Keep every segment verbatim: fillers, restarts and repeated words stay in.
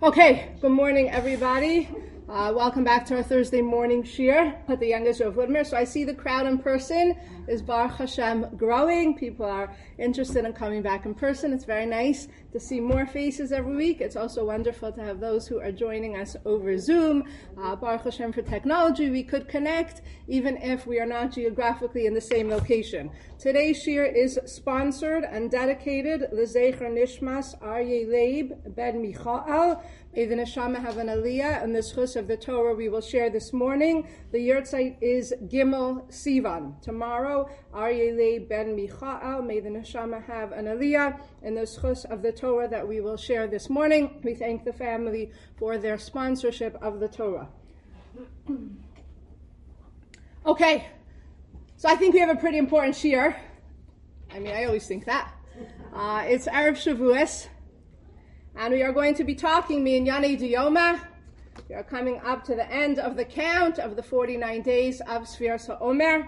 Okay, good morning, everybody. Uh, welcome back to our Thursday morning shir at the Young Israel of Woodmere. So I see the crowd in person is Baruch Hashem growing. People are interested in coming back in person. It's very nice to see more faces every week. It's also wonderful to have those who are joining us over Zoom. Uh, Baruch Hashem for technology. We could connect even if we are not geographically in the same location. Today's shir is sponsored and dedicated L'Zecher Nishmas Aryeh Leib Ben Michael. May the neshama have an aliyah, and the schus of the Torah we will share this morning. The yahrzeit is Gimel Sivan. Tomorrow, Aryeh Leib Ben Michael. May the neshama have an aliyah, and the schus of the Torah that we will share this morning. We thank the family for their sponsorship of the Torah. Okay, so I think we have a pretty important shir. I mean, I always think that. Uh, it's Erev Shavuos. And we are going to be talking Minyane Diyoma. We are coming up to the end of the count of the forty-nine days of Sfiras HaOmer.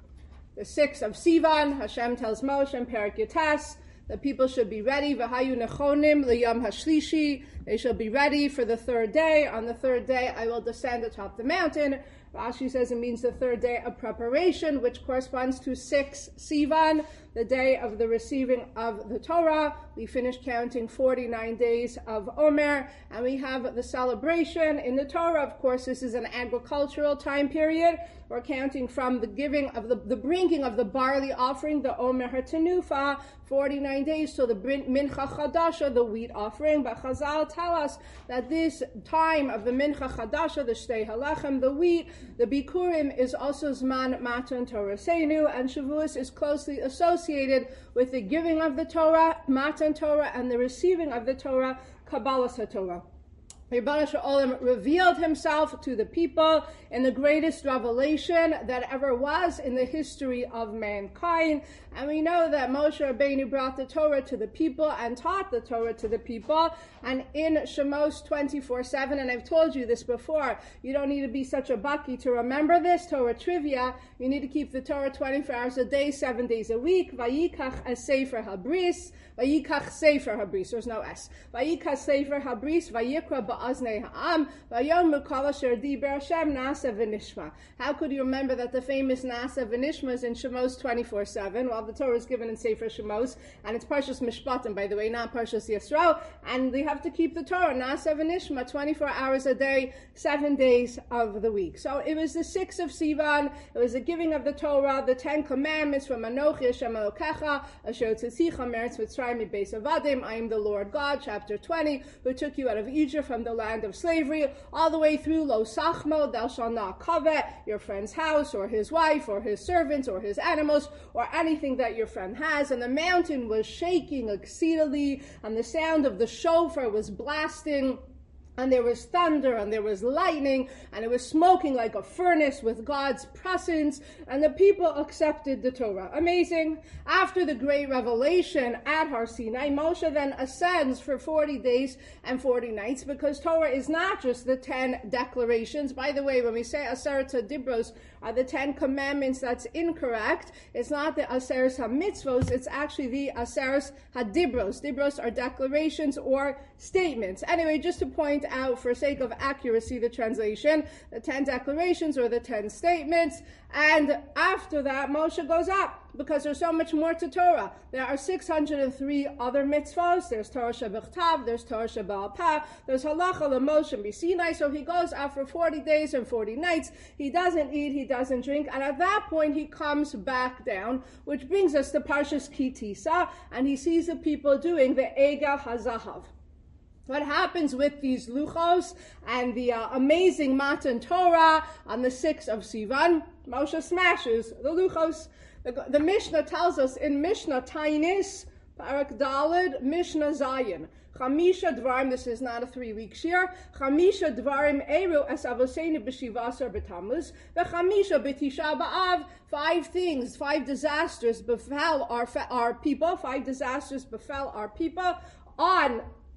The sixth of Sivan, Hashem tells Moshe in Perek Yates, the people should be ready. V'hayu nechonim liyom hashlishi. They shall be ready for the third day. On the third day, I will descend atop the mountain. Rashi says it means the third day of preparation, which corresponds to six Sivan, the day of the receiving of the Torah. We finished counting forty-nine days of Omer, and we have the celebration in the Torah. Of course, this is an agricultural time period. We're counting from the giving of the, the bringing of the barley offering, the Omer HaTenufa, forty-nine days, so the Mincha Chadasha, the wheat offering. But Chazal tell us that this time of the Mincha Chadasha, the Shtei Halechem, the wheat, the Bikurim, is also Zman Matan Torah Seinu, and Shavuos is closely associated with the giving of the Torah, Matan Torah, and the receiving of the Torah, Kabbalas HaTorah. Rebbeinu Shalom revealed himself to the people in the greatest revelation that ever was in the history of mankind. And we know that Moshe Rabbeinu brought the Torah to the people and taught the Torah to the people. And in Shemos twenty-four seven, and I've told you this before, you don't need to be such a bucky to remember this Torah trivia. You need to keep the Torah twenty-four hours a day, seven days a week. Vayikach es Sefer Habris. Vayikach Sefer Habris. There's no S. Vayikach Sefer Habris. Vayikra ba'aznei ha'am. Vayom mukol asher diber Hashem nasa v'nishma. How could you remember that the famous nasa v'nishma is in Shemos twenty-four seven? Well, the Torah is given in Sefer Shemos, and it's Parshas Mishpatim, by the way, not Parshas Yisro. And they have to keep the Torah nasa v'nishma twenty-four hours a day, seven days of the week. So it was the sixth of Sivan. It was the giving of the Torah, the Ten Commandments from Anochi Hashem Elokecha Asher tzitzicha meretz Mitzrayim mibeis avadim. I am the Lord God, chapter twenty, who took you out of Egypt from the land of slavery, all the way through Lo Sachmo, thou shalt not covet your friend's house or his wife or his servants or his animals or anything that your friend has. And the mountain was shaking exceedingly, and the sound of the shofar was blasting, and there was thunder, and there was lightning, and it was smoking like a furnace with God's presence, and the people accepted the Torah. Amazing. After the great revelation at Har Sinai, Moshe then ascends for forty days and forty nights, because Torah is not just the ten declarations. By the way, when we say Aseret HaDibros are the Ten Commandments, that's incorrect. It's not the Aseret HaMitzvos, it's actually the Aseret HaDibros. Dibros are declarations or statements. Anyway, just to point out, for sake of accuracy, the translation, the ten declarations or the ten statements. And after that, Moshe goes up, because there's so much more to Torah. There are six hundred three other mitzvahs. There's Torah Shebechtav, there's Torah Sheba'al Peh, there's Halacha L'Moshe B'Sinai. So he goes out for forty days and forty nights. He doesn't eat, he doesn't drink, and at that point he comes back down, which brings us to Parshas Ki Tisa, and he sees the people doing the Egel HaZahav. What happens with these luchos and the uh, amazing Matan Torah on the sixth of Sivan? Moshe smashes the luchos. The, the Mishnah tells us in Mishnah Tainis, Parak Daled, Mishnah Zayin. Chamisha Dvarim, this is not a three-week shir. Chamisha Dvarim Eru es Avoseinu b'Shivasar b'Tammuz. V'chamisha b'Tisha b'Av. Five things, five disasters befell our, our people. Five disasters befell our people on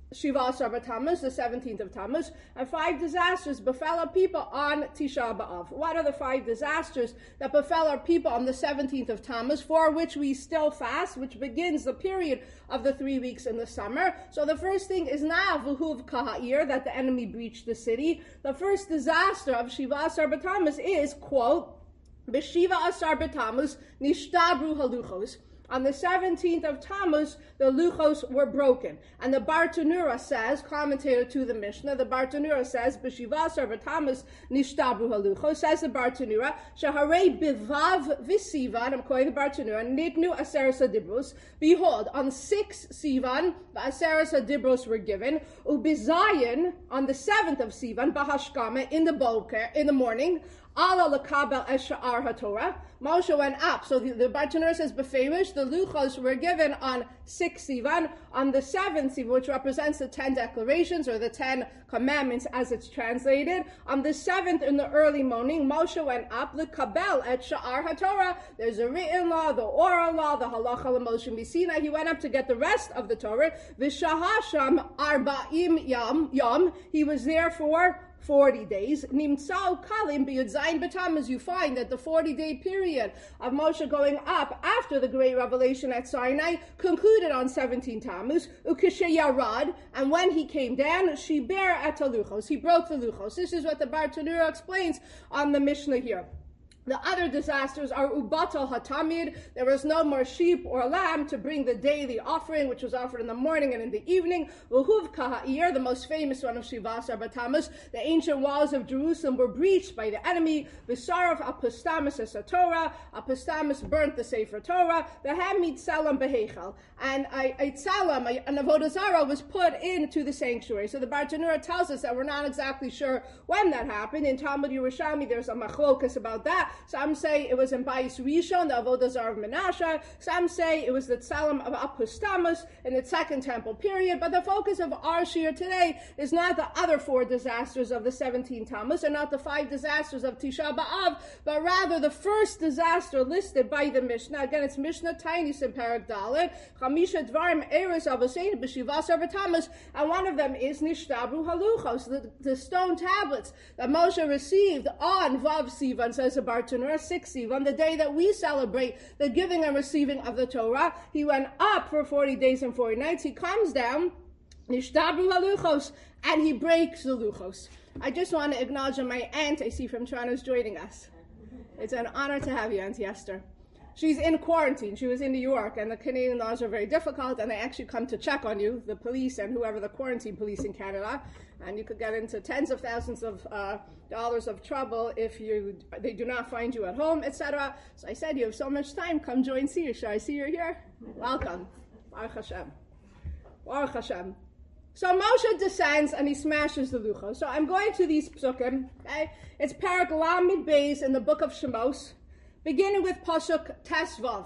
Shiva Asar B'Tammuz, the seventeenth of Tammuz, and five disasters befell our people on Tisha B'Av. What are the five disasters that befell our people on the seventeenth of Tammuz, for which we still fast, which begins the period of the three weeks in the summer? So the first thing is now V'huv Kaha'ir, that the enemy breached the city. The first disaster of Shiva Asar B'Tammuz is, quote, B'Shiva Asar B'Tammuz Nishtabru Haluchos. On the seventeenth of Tammuz, the luchos were broken. And the Bartanura says, commentator to the Mishnah, the Bartanura says, B'Shiva Asar B'Tammuz Nishtabru Haluchos, says the Bartanura, Shaharei Bivav V'Sivan, I'm quoting the Bartanura, Nitnu Aseres HaDibros, behold, on six Sivan, the Aseres HaDibros were given, Ubizayin, on the seventh of Sivan, Bahashkama, in the boker, in the morning, Allah lekabel es sha'ar haTorah. Moshe went up. So the, the Bartanura says beferish, the luchos were given on six Sivan, on the seventh Sivan, which represents the ten declarations or the ten commandments as it's translated. On the seventh in the early morning, Moshe went up lekabel et sha'ar haTorah. There's a written law, the oral law, the halacha l'Moshe Misina. He went up to get the rest of the Torah. V'shahasham arba'im yom yom. He was there for forty days. Nimtzal kalim b'yud zayin b'Tammuz. You find that the forty-day period of Moshe going up after the great revelation at Sinai concluded on seventeen Tammuz. Ukeshe yarad, and when he came down, shiber et haluchos. He broke the luchos. This is what the Bartanura explains on the Mishnah here. The other disasters are Ubatal Hatamid. There was no more sheep or lamb to bring the daily offering, which was offered in the morning and in the evening. Uhuv Kaha'ir, the most famous one of Shiva Asar B'Tammuz. The ancient walls of Jerusalem were breached by the enemy. V'saraf Apostamus es Torah. Apostamus burnt the Sefer Torah. V'hamid Salam Behechal. And a Salam, an Avodah Zarah, was put into the sanctuary. So the Bartanura tells us that we're not exactly sure when that happened. In Talmud Yerushalmi, there's a machlokas about that. Some say it was in Bais Rishon, the Avodah Zarah of Menashe. Some say it was the Tzalam of Apostamus in the Second Temple period. But the focus of our shir today is not the other four disasters of the seventeenth Tammuz, and not the five disasters of Tisha B'Av, but rather the first disaster listed by the Mishnah. Again, it's Mishnah Tainis in Parak Dalet, Chamisha Dvarim Eres Avasein B'Shiva Asar B'Tammuz, and one of them is Nishtabru Haluchos, the, the stone tablets that Moshe received on Vav Sivan, says the Bartanura, six Sivan, the day that we celebrate the giving and receiving of the Torah. He went up for forty days and forty nights. He comes down, Nishtabru Haluchos, and he breaks the luchos. I just want to acknowledge my aunt, I see from Toronto, is joining us. It's an honor to have you, Auntie Esther. She's in quarantine. She was in New York, and the Canadian laws are very difficult, and they actually come to check on you, the police and whoever the quarantine police in Canada, and you could get into tens of thousands of uh, dollars of trouble if you they do not find you at home, et cetera. So I said, you have so much time, come join Seer. Should I see you here? Welcome. Baruch Hashem. Baruch Hashem. So Moshe descends and he smashes the luchos. So I'm going to these psukim. Okay? It's Parak Lamed Beis in the book of Shemos, beginning with Pasuk Tesvav.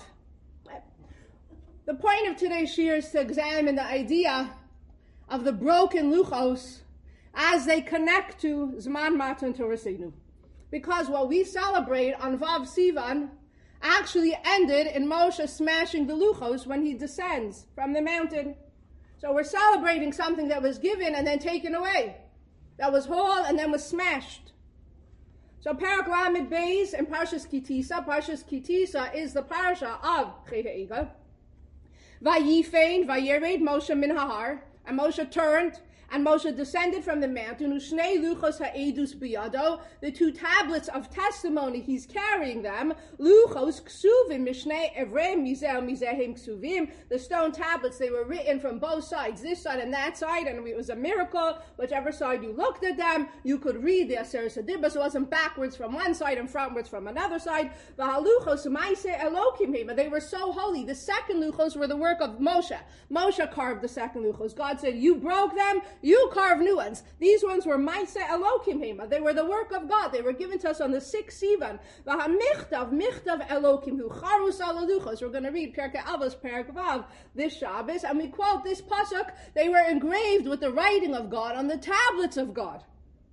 The point of today's shir is to examine the idea of the broken luchos as they connect to Zman Matan Torah Seinu. Because what we celebrate on Vav Sivan actually ended in Moshe smashing the luchos when he descends from the mountain. So we're celebrating something that was given and then taken away, that was whole and then was smashed. So Parak Lamed Beis and Parshas Kitisa. Parshas Kitisa is the parasha of Chet HaEgel. Vayifein, Vayered Moshe min hahar, and Moshe turned, and Moshe descended from the mountain. Ushnei luchos ha'edus biyado, the two tablets of testimony, he's carrying them. Luchos ksuvim mishnei evrei mizeh mizehem ksuvim. The stone tablets, they were written from both sides, this side and that side, and it was a miracle. Whichever side you looked at them, you could read the Aseres HaDibros. It wasn't backwards from one side and frontwards from another side. V'haluchos ma'aseh Elokim hema. They were so holy. The second luchos were the work of Moshe. Moshe carved the second luchos. God said, you broke them, you carve new ones. These ones were Maaseh Elokim hema. They were the work of God. They were given to us on the sixth Sivan. V'hamichtav, michtav Elokim hu charus ala luchos. We're going to read Perkei Avos, Perek Vav this Shabbos, and we quote this pasuk. They were engraved with the writing of God on the tablets of God.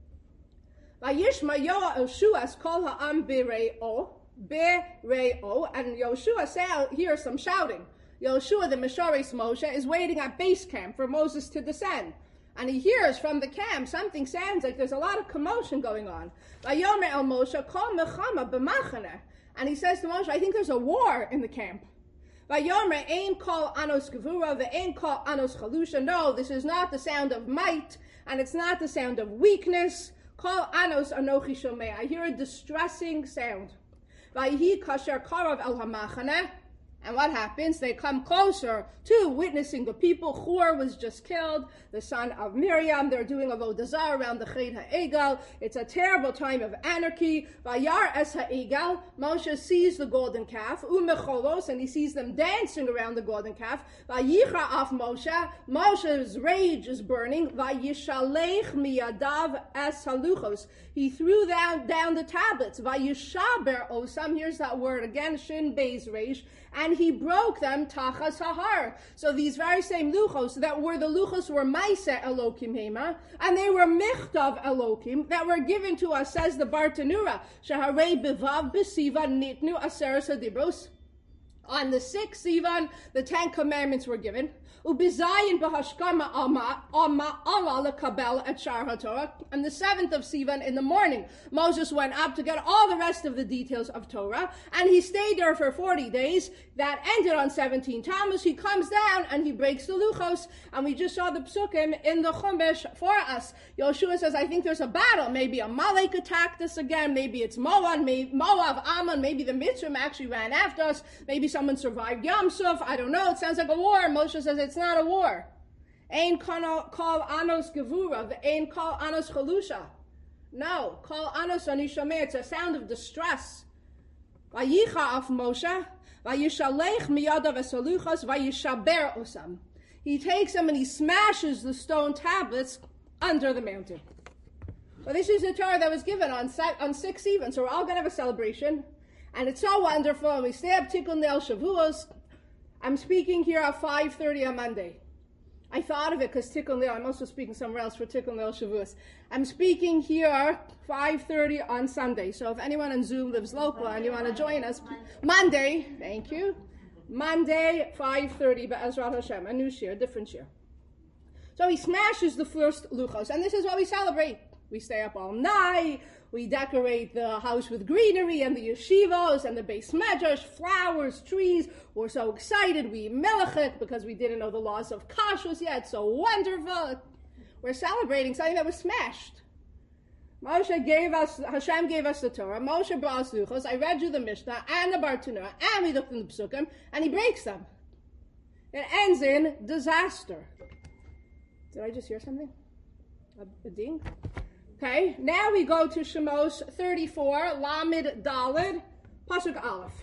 Vayishma Yoshua kol ha'am bere'o, bere'o, and Yoshua hears some shouting. Yoshua, the Mesharis Moshe, is waiting at base camp for Moses to descend. And he hears from the camp something sounds like there's a lot of commotion going on. Vayomer el Moshe, kol mechama b'machane. And he says to Moshe, I think there's a war in the camp. Vayomer ein kol anos gevura, ve'ein kol anos chalusha. No, this is not the sound of might, and it's not the sound of weakness. Kol anos anochi shomei. I hear a distressing sound. Vayihi kasher karav el hamachane. And what happens? They come closer to witnessing the people. Hur was just killed, the son of Miriam. They're doing avodah zarah around the Chet HaEgal. It's a terrible time of anarchy. Vayar es HaEgal. Moshe sees the golden calf. Umecholos, and he sees them dancing around the golden calf. Vayichra af Moshe. Moshe's rage is burning. Vayishalech miyadav es haluchos. He threw down, down the tablets. Vayishaber osam. Here's that word again. Shin beis reish. And he broke them tachas hahar. So these very same luchos that were the luchos were maise elokim hema, and they were michtav elokim that were given to us, says the Bartanura. Shaharei bevav b'sivan nitnu aseres hadibros. On the sixth Sivan, the Ten Commandments were given. Ubizayin b'hashkama ama ama ala lekabel et shar haTorah. And the seventh of Sivan in the morning, Moses went up to get all the rest of the details of Torah, and he stayed there for forty days. That ended on seventeen Tammuz. He comes down and he breaks the luchos, and we just saw the psukim in the Chumash for us. Yoshua says, I think there's a battle. Maybe Amalek attacked us again. Maybe it's Moab, maybe Moab, Ammon. Maybe the Mitzrayim actually ran after us. Maybe someone survived Yam Suf. I don't know. It sounds like a war. Moshe says it's not a war. Ein kol anos gevura, ein kol anos chalusha. No, kol anos anishomeh. It's a sound of distress. Vayicha af Moshe, vayishalech miyadav esaluchas, vayishaber osam. He takes them and he smashes the stone tablets under the mountain. So this is the Torah that was given on on six even. So we're all going to have a celebration. And it's so wonderful, and we stay up Tikkun Leil Shavuos. I'm speaking here at five thirty on Monday. I thought of it because Tikkun Leil, I'm also speaking somewhere else for Tikkun Leil Shavuos. I'm speaking here five thirty on Sunday. So if anyone on Zoom lives local and you want to join us, Monday, thank you. Monday, five thirty, Be'ezrat Hashem, a new year, a different year. So he smashes the first luchos, and this is what we celebrate. We stay up all night. We decorate the house with greenery and the yeshivos and the beis medrash, flowers, trees. We're so excited. We eat melachik because we didn't know the laws of kashrus yet. So wonderful. We're celebrating something that was smashed. Moshe gave us, Hashem gave us the Torah. Moshe brought us luchos. I read you the Mishnah and the Bartanura, and we looked in the Psukim, and he breaks them. It ends in disaster. Did I just hear something? A, a ding? Okay, now we go to Shemos thirty-four, Lamed Daled, Pasuk Aleph.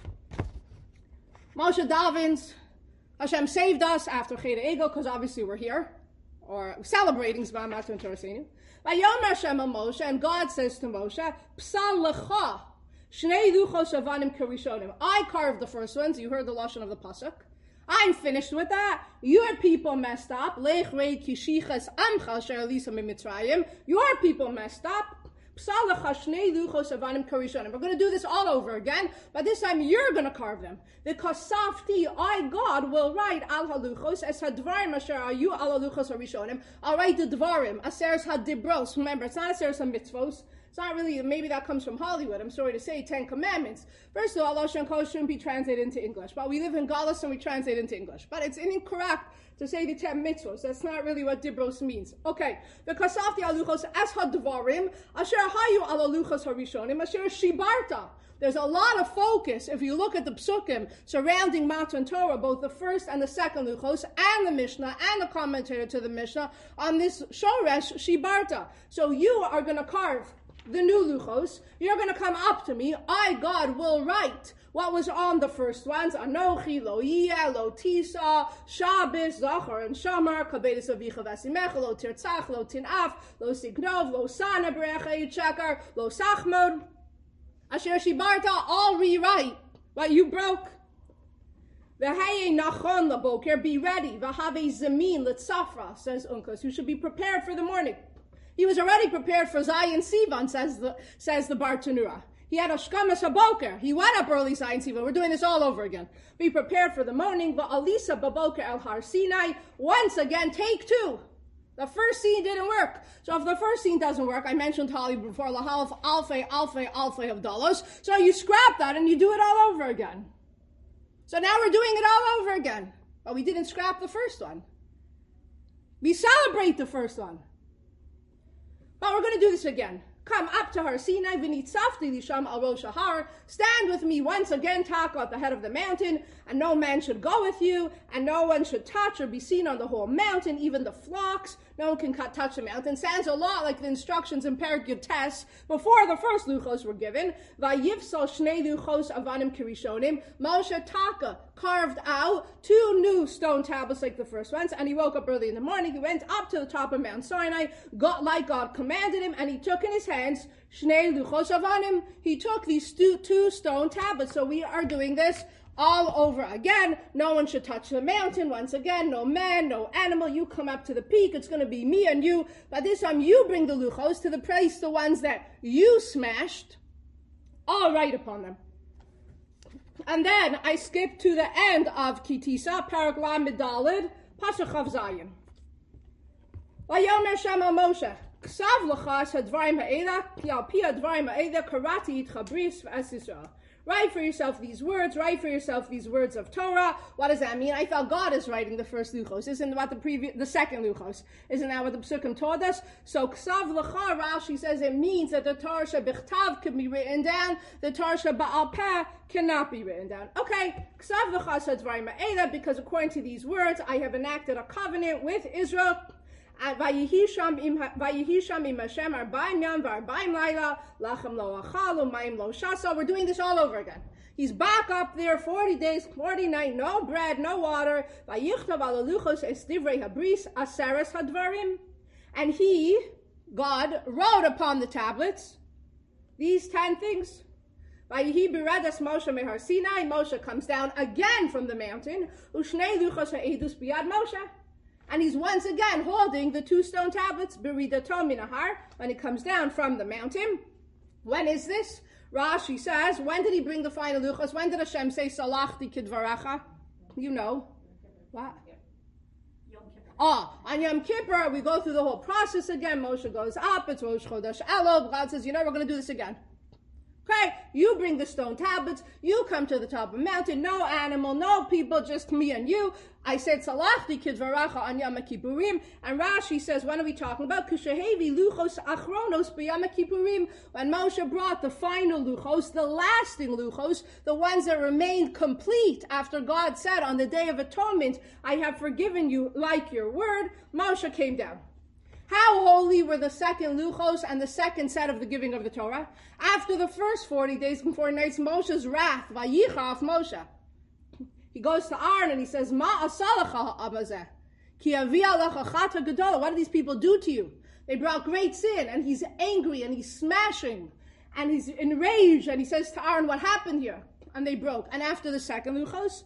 Moshe davens, Hashem saved us after Chet HaEgal, because obviously we're here, or celebrating Zman Matan Torah Seinu. Vayom Hashem el Moshe, and God says to Moshe, Psal lecha, shnei luchos avanim karishonim. I carved the first ones, you heard the lashon of the Pasuk. I'm finished with that. Your people messed up. Lech rei kishiches amcha asher alisa mimitzrayim. Your people messed up. Psalacha shnei luchos avanim karishonim. We're going to do this all over again, but this time you're going to carve them. Because safti, I, God, will write al haluchos es hadvarim asher ayu al haluchos harishonim. I'll write the dvarim, aseres hadibros. Remember, it's not aseres hamitzvos. It's not really, maybe that comes from Hollywood, I'm sorry to say, Ten Commandments. First of all, Lashon Kodesh shouldn't be translated into English, but we live in Galus and we translate into English. But it's incorrect to say the ten mitzvos. That's not really what dibros means. Okay, the kasafti aluchos es hadvarim, asher hayu al aluchos harishonim, asher shibarta. There's a lot of focus, if you look at the psukim surrounding Matan Torah, both the first and the second luchos, and the Mishnah, and the commentator to the Mishnah, on this shoresh shibarta. So you are going to carve the new luchos. You're going to come up to me. I, God, will write what was on the first ones. Anochi, lo yeh, lo tisa, Shabbos, Zachar, and Shamar, Kabedis avicha vasimecha, lo tirtzach, lo tinaf, lo signov, lo sana, berecha yitzchakar, lo sachmod. Asher shibarta, I'll rewrite what you broke. V'hayei nachon laboker, be ready. V'havei zemin letzafra, says Unkus. You should be prepared for the morning. He was already prepared for Zion Sivan, says the says the Bartanura. He had a shkamas haboker. He went up early, Zion Sivan. We're doing this all over again. Be prepared for the morning. Va'alisa baboker el har Sinai. Once again, take two. The first scene didn't work. So if the first scene doesn't work, I mentioned Holly before, lahalf alfe, alfe, alfe of dollars. So you scrap that and you do it all over again. So now we're doing it all over again. But we didn't scrap the first one. We celebrate the first one. But we're going to do this again. Come up to Har Sinai, v'nitzavti lisham al rosh har. Stand with me once again, Taka, at the head of the mountain, and no man should go with you, and no one should touch or be seen on the whole mountain, even the flocks. No one can cut, touch the mountain. Sounds a lot like the instructions in Perek Yutes before the first luchos were given. Vayivsal shnei luchos avanim kirishonim. Moshe Taka carved out two new stone tablets like the first ones, and he woke up early in the morning. He went up to the top of Mount Sinai, got like God commanded him, and he took in his hands shnei luchos avanim. He took these two, two stone tablets. So we are doing this all over again. No one should touch the mountain. Once again, no man, no animal. You come up to the peak. It's going to be me and you. But this time you bring the luchos to the place, the ones that you smashed. All right upon them. And then I skip to the end of Kitisa, Perek Lamed Daled, Pasuk Chav Zayin. Vayomer Shema Moshe, Ksav Lachas Hadvarim Ha'ela, Ki Al Pi Hadvarim Ha'ela, Karati Itcha Bris V'Es Yisrael. Write for yourself these words. Write for yourself these words of Torah. What does that mean? I thought God is writing the first luchos. Isn't what the previous, the second luchos? Isn't that what the Psukim taught us? So Ksav L'cha, Rashi says it means that the Torah Shebichtav can be written down. The Torah Sheba'al Peh cannot be written down. Okay, Ksav L'cha Sadvarim Ha'ela, because according to these words, I have enacted a covenant with Israel. Vayihisham im Hashem arbaim yam v'arbaim laila lachem lo achal u'mayim lo shasa. We're doing this all over again. He's back up there, forty days, forty nights, no bread, no water. Vayichtav ala luchos es divrei habris aseres hadvarim. And he, God, wrote upon the tablets these ten things. Vayihi b'redas Moshe mehar Sinai. Moshe comes down again from the mountain. Ushnei luchos ha'edus biyad Moshe. And he's once again holding the two stone tablets, Beridato Minahar, when he comes down from the mountain. When is this? Rashi says, when did he bring the final luchos? When did Hashem say, Salachti kidvaracha? You know. What? Oh, on Yom Kippur, we go through the whole process again. Moshe goes up, it's Rosh Chodesh Elul. God says, you know, we're going to do this again. Okay, you bring the stone tablets, you come to the top of the mountain, no animal, no people, just me and you. I said, Salachti kidvaracha on Yom Kippurim, and Rashi says, when are we talking about? Kushehevi luchos achronos b'Yom Kippurim, when Moshe brought the final luchos, the lasting luchos, the ones that remained complete after God said on the Day of Atonement, I have forgiven you like your word. Moshe came down. How holy were the second luchos and the second set of the giving of the Torah? After the first forty days and forty nights, Moshe's wrath, vayichaf Moshe. He goes to Aaron and he says, Ma asalacha abazeh, ki avi alecha chata gedola. What did these people do to you? They brought great sin, and he's angry and he's smashing and he's enraged, and he says to Aaron, what happened here? And they broke. And after the second luchos,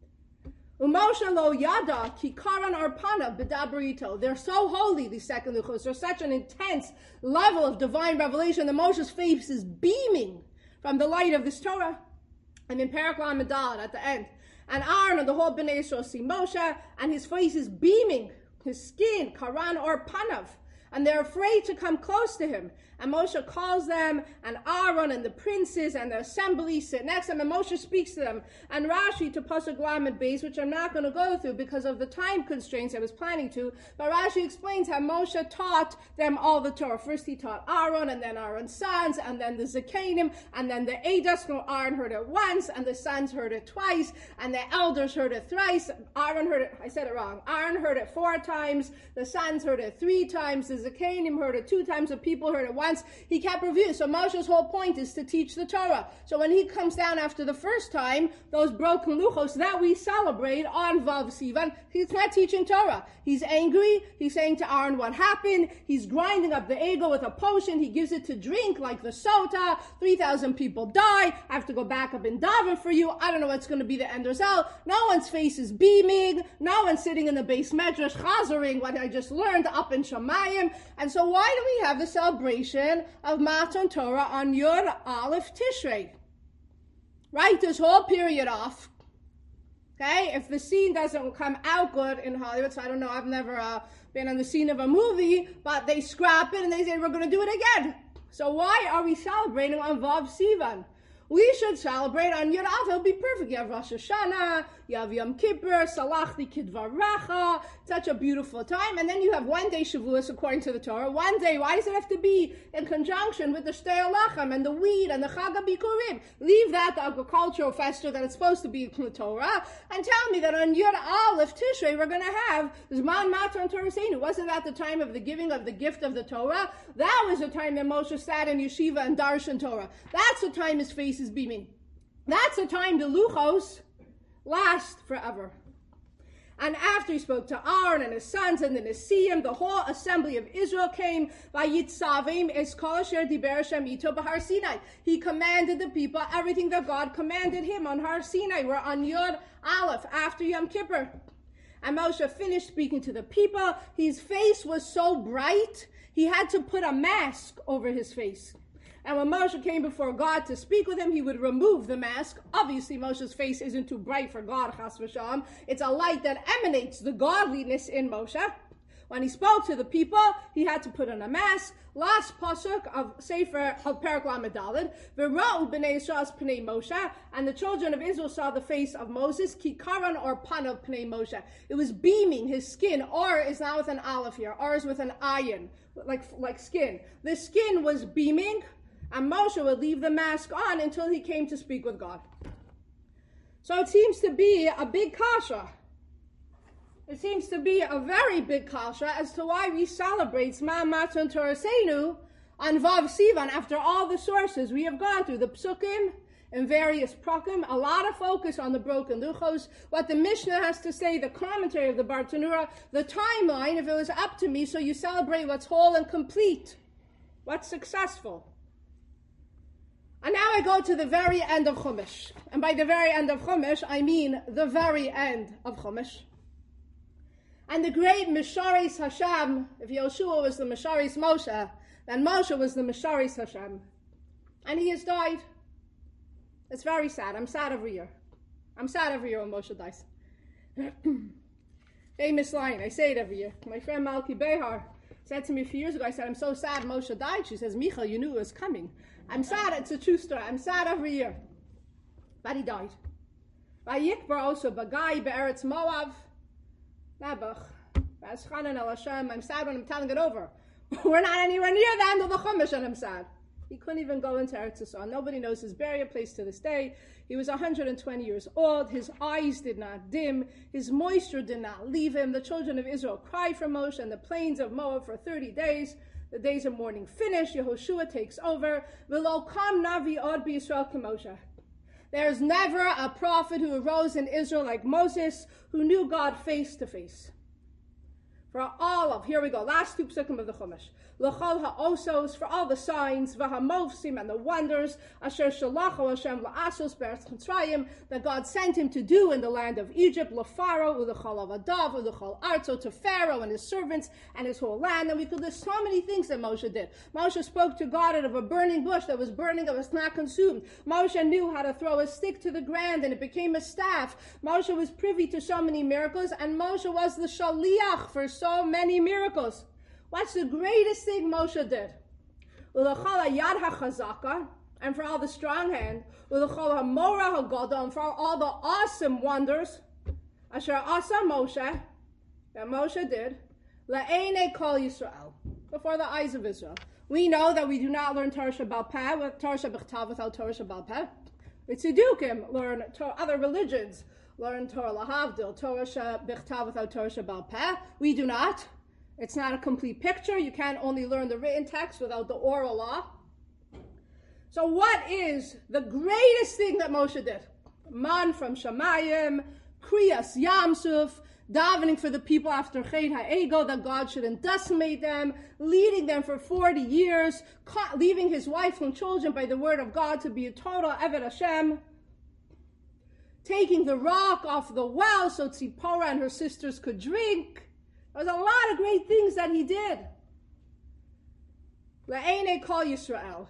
Umoshe lo yada ki karan arpana b'dabrito. They're so holy, these second luchos. They're such an intense level of divine revelation that Moshe's face is beaming from the light of this Torah. And in Perek Lamed Daled at the end, and Aaron and the whole Bnei Yisrael see Moshe, and his face is beaming, his skin, karan or panav, and they're afraid to come close to him. And Moshe calls them, and Aaron and the princes and the assembly sit next to him, and Moshe speaks to them. And Rashi to Pasuk Lamed Beis, which I'm not going to go through because of the time constraints I was planning to, but Rashi explains how Moshe taught them all the Torah. First he taught Aaron, and then Aaron's sons, and then the Zekanim, and then the Eidos. No, Aaron heard it once, and the sons heard it twice, and the elders heard it thrice. Aaron heard it, I said it wrong. Aaron heard it four times, the sons heard it three times, the Zekanim heard it two times, the people heard it once. He kept reviewing. So Moshe's whole point is to teach the Torah. So when he comes down after the first time, those broken luchos that we celebrate on Vav Sivan, he's not teaching Torah. He's angry. He's saying to Aaron what happened. He's grinding up the ego with a potion. He gives it to drink like the sota. three thousand people die. I have to go back up and daven for you. I don't know what's going to be the end result. No one's face is beaming. No one's sitting in the base medrash chazaring what I just learned up in Shamayim. Purim. And so why do we have the celebration of Matan Torah on Yud Aleph Tishrei? Right, this whole period off. Okay, if the scene doesn't come out good in Hollywood, so I don't know, I've never uh, been on the scene of a movie, but they scrap it and they say, we're going to do it again. So why are we celebrating on Vav Sivan? We should celebrate on Yud Aleph. It'll be perfect. You have Rosh Hashanah, you have Yom Kippur, Salachti Kidvarecha, such a beautiful time. And then you have one day Shavuos according to the Torah. One day, why does it have to be in conjunction with the Shtei Lachem and the wheat and the Chag HaBikurim? Leave that the agricultural festival that it's supposed to be in the Torah and tell me that on Yud Aleph Tishrei we're going to have Zman Matan Torah Seinu. Wasn't that the time of the giving of the gift of the Torah? That was the time that Moshe sat in yeshiva and darshan Torah. That's the time his face is beaming. That's the time the luchos last forever. And after he spoke to Aaron and his sons and the Nesiim, the whole assembly of Israel came. Vayitzavim es kol asher diber Hashem ito b'Har Sinai. He commanded the people everything that God commanded him on Har Sinai. We're on Yud Aleph after Yom Kippur. And Moshe finished speaking to the people. His face was so bright, he had to put a mask over his face. And when Moshe came before God to speak with him, he would remove the mask. Obviously, Moshe's face isn't too bright for God, chas v'shalom. It's a light that emanates the godliness in Moshe. When he spoke to the people, he had to put on a mask. Last pasuk of Sefer Perak Lamed Daled, V'ra'u b'nei Yisrael pnei Moshe, and the children of Israel saw the face of Moses, kikaran or panav pnei Moshe. It was beaming, his skin. Or is not with an aleph here. Or is with an ayin, like like skin. The skin was beaming. And Moshe would leave the mask on until he came to speak with God. So it seems to be a big kasha. It seems to be a very big kasha as to why we celebrate Zman Matan Torah Seinu on Vav Sivan after all the sources we have gone through, the psukim and various prakim, a lot of focus on the broken luchos, what the Mishnah has to say, the commentary of the Bartanura, the timeline, if it was up to me, so you celebrate what's whole and complete, what's successful. And now I go to the very end of Chumash. And by the very end of Chumash, I mean the very end of Chumash. And the great Misharis Hashem, if Yoshua was the Misharis Moshe, then Moshe was the Misharis Hashem. And he has died. It's very sad. I'm sad every year. I'm sad every year when Moshe dies. Famous line. I say it every year. My friend Malki Behar said to me a few years ago, I said, I'm so sad Moshe died. She says, Michal, you knew it was coming. I'm sad, it's a true story. I'm sad every year. But he died. Vayikbar also Bagai Be'eretz Moav. Nabach. V'aschanan el Hashem. I'm sad when I'm telling it over. We're not anywhere near the end of the Chumash and I'm sad. He couldn't even go into Eretz Yisrael. Nobody knows his burial place to this day. He was one hundred twenty years old. His eyes did not dim. His moisture did not leave him. The children of Israel cried for Moshe in the plains of Moab for thirty days. The days of mourning finish. Yehoshua takes over. V'lo kam navi od b'Yisrael k'Moshe. There's never a prophet who arose in Israel like Moses, who knew God face to face. For all of, here we go, last two psukim of the Chumash. L'chol ha'osos, for all the signs, v'hamofsim, and the wonders, asher shalacho Hashem la'asos be'eretz Mitzrayim, that God sent him to do in the land of Egypt, l'faro, u'l'chol avadav, u'l'chol arzo, to Pharaoh and his servants and his whole land. And we could list so many things that Moshe did. Moshe spoke to God out of a burning bush that was burning, that was not consumed. Moshe knew how to throw a stick to the ground and it became a staff. Moshe was privy to so many miracles, and Moshe was the shaliach for so many miracles. What's the greatest thing Moshe did? And for all the strong hand, and for all the awesome wonders, Asher asa Moshe, that Moshe did, la'einei kol Yisrael, before the eyes of Israel. We know that we do not learn Torah Shebaal Peh, with Torah Shebechtav without Torah Shebaal Peh. With Tzedukim, learn Torah, other religions learn Torah Lahavdil, Torah Shebechtav without Torah Shebaal Peh. We do not. It's not a complete picture. You can't only learn the written text without the oral law. So what is the greatest thing that Moshe did? Man from Shamayim, Kriyas Yamsuf, davening for the people after Chet HaEgo, that God shouldn't decimate them, leading them for forty years, leaving his wife and children by the word of God to be a total Eved Hashem, taking the rock off the well so Tzipporah and her sisters could drink. There was a lot of great things that he did. Le'enei kol Yisrael.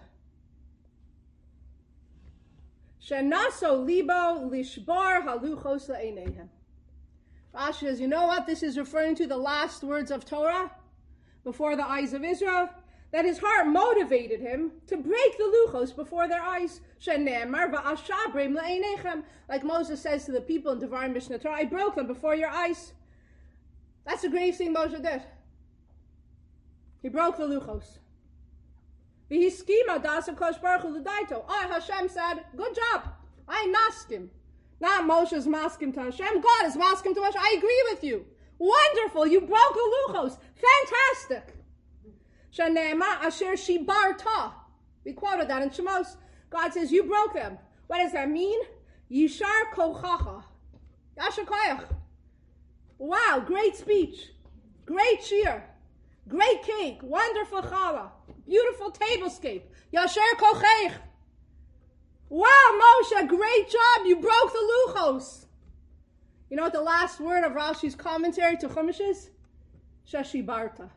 Shenaso libo lishbar haluchos le'eneihem. Rashi says, you know what? This is referring to the last words of Torah before the eyes of Israel, that his heart motivated him to break the luchos before their eyes. Shenemar va'ashabrim le'enechem. Like Moses says to the people in Devarim Mishnah Torah, I broke them before your eyes. That's the greatest thing Moshe did. He broke the luchos. V'hiskima dasa kosh baruch hu l'daito. Oh, Hashem said, good job. I maskim. Not Moshe's maskim to Hashem. God is maskim to Hashem. I agree with you. Wonderful. You broke the luchos. Fantastic. Shanema asher shibarta. We quoted that in Shemos. God says, you broke them. What does that mean? Yishar kochacha. Yashar koyach. Wow, great speech. Great cheer. Great cake. Wonderful challah. Beautiful tablescape. Yashar kochech. Wow, Moshe, great job. You broke the luchos. You know what the last word of Rashi's commentary to Chumash is? Sheshibarta.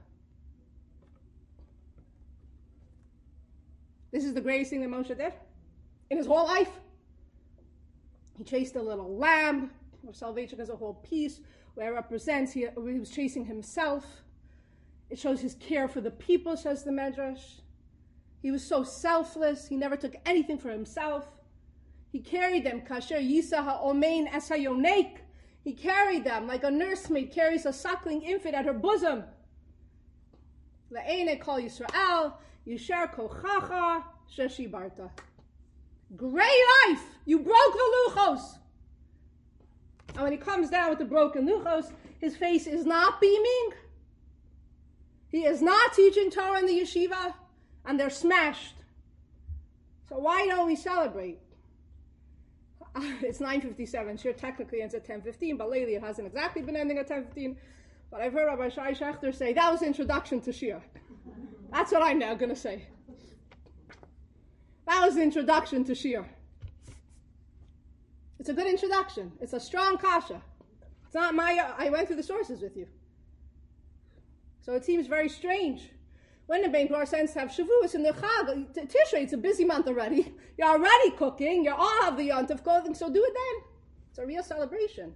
This is the greatest thing that Moshe did in his whole life. He chased a little lamb of salvation as a whole piece, where it represents he, he was chasing himself. It shows his care for the people, says the Medrash. He was so selfless. He never took anything for himself. He carried them. Kasher yisa ha'omein es hayonek. He carried them like a nursemaid carries a suckling infant at her bosom. Le'ene kol Yisrael, yishar kochacha sheshibarta. Great life! You broke the luchos! And when he comes down with the broken luchos, his face is not beaming. He is not teaching Torah in the yeshiva, and they're smashed. So why don't we celebrate? Uh, it's nine fifty-seven. Sure, technically ends at ten fifteen, but lately it hasn't exactly been ending at ten fifteen. But I've heard Rabbi Shai Shechter say, that was the introduction to Shir. That's what I'm now going to say. That was the introduction to Shir. It's a good introduction. It's a strong kasha. It's not my, uh, I went through the sources with you. So it seems very strange. When it makes more sense to have Shavuos in the Chag, Tishrei, it's a busy month already. You're already cooking. You all have the Yont of clothing, so do it then. It's a real celebration.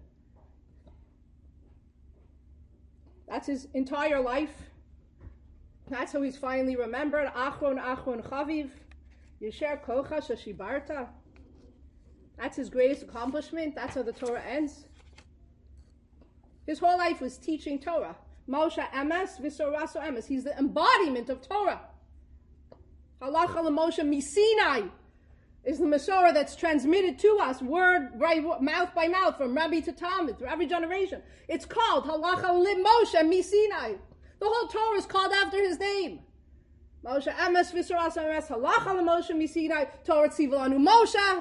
That's his entire life. That's how he's finally remembered. Achron, Achron, Chaviv. Yesher Kocha Sheshibarta. That's his greatest accomplishment. That's how the Torah ends. His whole life was teaching Torah. Moshe Emes, Visoraso Emes. He's the embodiment of Torah. Halacha LeMoshe Misinai is the Masorah that's transmitted to us, word by mouth by mouth, from Rabbi to Talmud, through every generation. It's called Halacha LeMoshe Misinai. The whole Torah is called after his name. Moshe Emes, Visoraso Emes, Halacha LeMoshe Misinai, Torah Tzivilanu Moshe.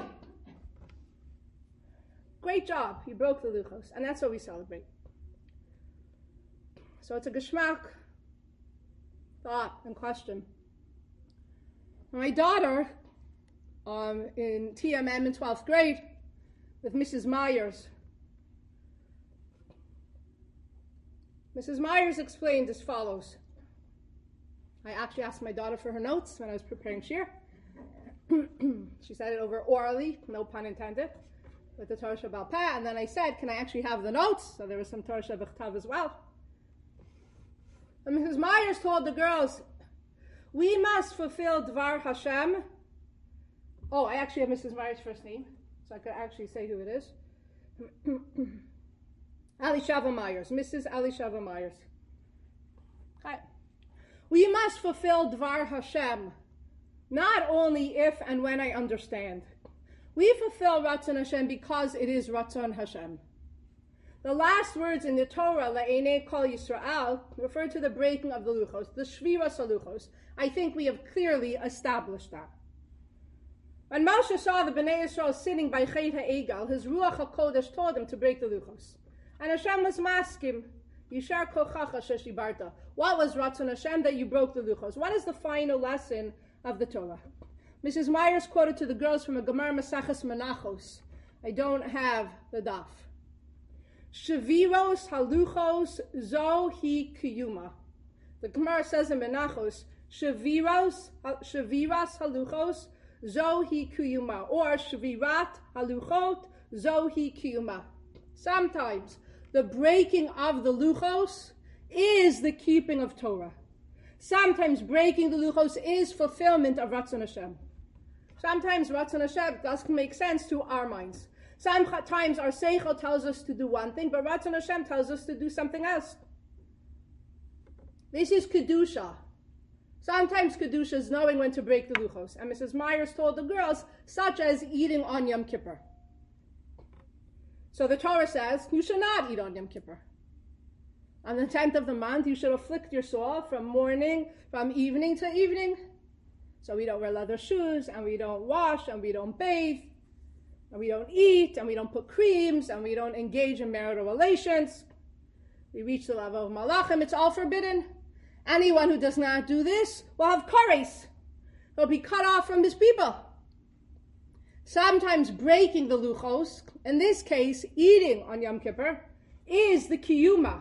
Great job. He broke the luchos, and that's what we celebrate. So it's a geschmack thought and question. My daughter, um, in T M M in twelfth grade, with Missus Myers. Missus Myers explained as follows. I actually asked my daughter for her notes when I was preparing shir. She said it over orally, no pun intended, with the Torah Shabbal Peh, and then I said, can I actually have the notes? So there was some Torah Shabbal as well. And Missus Myers told the girls, we must fulfill Dvar Hashem. Oh, I actually have Missus Myers' first name, so I could actually say who it is. Elishava Myers, Missus Elishava Myers. Hi. We must fulfill Dvar Hashem, not only if and when I understand. We fulfill Ratzon Hashem because it is Ratzon Hashem. The last words in the Torah, Le'enei Kol Yisrael, refer to the breaking of the luchos, the Shvira Saluchos. I think we have clearly established that. When Moshe saw the Bnei Yisrael sitting by Chet HaEgal, his Ruach HaKodesh told him to break the luchos. And Hashem was maskim, Yishar Kochacha Sheshibarta. What was Ratzon Hashem that you broke the luchos? What is the final lesson of the Torah? Missus Myers quoted to the girls from a Gemara Maseches Menachos. I don't have the daf. Shaviros haluchos zo hi kiyuma. The Gemara says in Menachos, Shaviros, Shaviras haluchos, zohi kiyuma, or Shavirat haluchot, zohi kiyuma. Sometimes the breaking of the luchos is the keeping of Torah. Sometimes breaking the luchos is fulfillment of Ratzon Hashem. Sometimes Ratzon Hashem doesn't make sense to our minds. Sometimes our seichel tells us to do one thing, but Ratzon Hashem tells us to do something else. This is Kedusha. Sometimes Kedusha is knowing when to break the luchos. And Missus Myers told the girls, such as eating on Yom Kippur. So the Torah says, you should not eat on Yom Kippur. On the tenth of the month, you should afflict your soul from morning, from evening to evening. So we don't wear leather shoes, and we don't wash, and we don't bathe, and we don't eat, and we don't put creams, and we don't engage in marital relations. We reach the level of malachim. It's all forbidden. Anyone who does not do this will have kares. He'll be cut off from his people. Sometimes breaking the luchos, in this case, eating on Yom Kippur, is the kiyuma.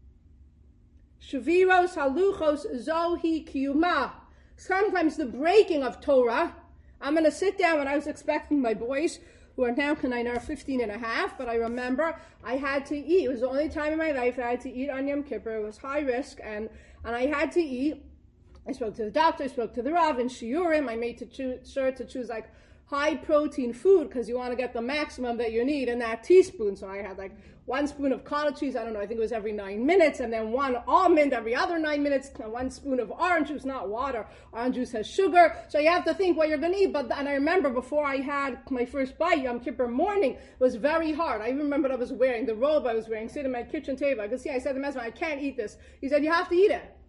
Shaviros haluchos zohi kiyuma. Sometimes the breaking of Torah. I'm going to sit down when I was expecting my boys, who are now, can I know, fifteen and a half, but I remember I had to eat. It was the only time in my life that I had to eat on Yom Kippur. It was high risk, and, and I had to eat. I spoke to the doctor, I spoke to the Rav, and shiurim. I made to choose, sure to choose like high protein food because you want to get the maximum that you need in that teaspoon. So I had like one spoon of cottage cheese, I don't know, I think it was every nine minutes, and then one almond every other nine minutes, and one spoon of orange juice, not water. Orange juice has sugar, so you have to think what you're going to eat. But and I remember before I had my first bite, Yom Kippur morning was very hard. I remember what I was wearing, the robe I was wearing, sitting at my kitchen table. I could see, I said to the Mesmer, I can't eat this. He said, you have to eat it.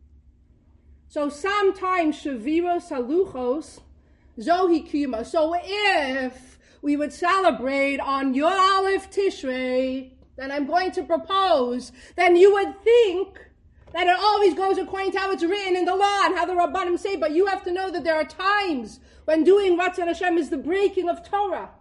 So sometimes Shaviros haluchos, Zohi Kiyuma. So if we would celebrate on Yud Aleph Tishrei, then I'm going to propose, then you would think that it always goes according to how it's written in the law and how the Rabbanim say, but you have to know that there are times when doing Ratzon Hashem is the breaking of Torah.